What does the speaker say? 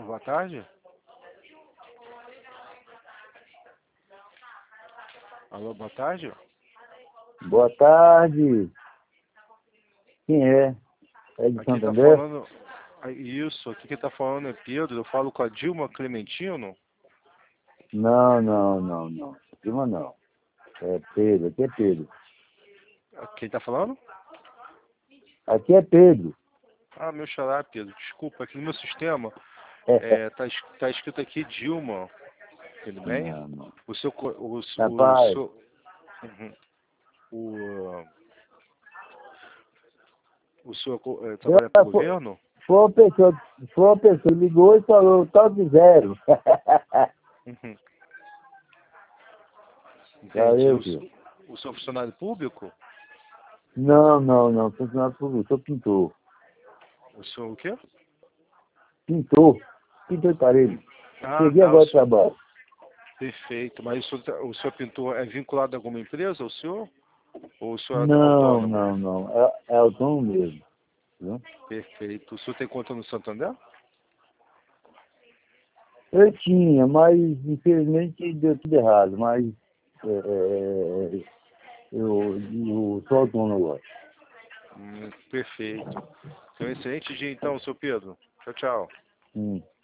Boa tarde. Alô, boa tarde. Boa tarde. Quem é? É de Aqui tá Santander? falando... Isso, aqui quem tá falando é Pedro. Eu falo com a Dilma Clementino. Não. Dilma não. É Pedro, aqui é Pedro. Quem tá falando? Aqui é Pedro. Ah, meu xará, Pedro. Desculpa, aqui no meu sistema tá escrito aqui Dilma. Tudo bem? Não. O seu... o Rapaz, seu... Uhum. O senhor trabalha para o governo? foi uma pessoa que ligou e falou tal de zero. Uhum. Entendi. Valeu, filho. O senhor é funcionário público? Não. Funcionário público, sou pintor. O senhor o quê? Pintor de parede. Ah, Cheguei tá. O agora do senhor... trabalho. Perfeito. Mas o senhor pintor é vinculado a alguma empresa, o senhor? Ou o senhor é Não. autônomo? É autônomo mesmo. Viu? Perfeito. O senhor tem conta no Santander? Eu tinha, mas infelizmente deu tudo errado. Mas eu sou autônomo agora. Perfeito. Então, excelente dia então, seu Pedro. Tchau, tchau.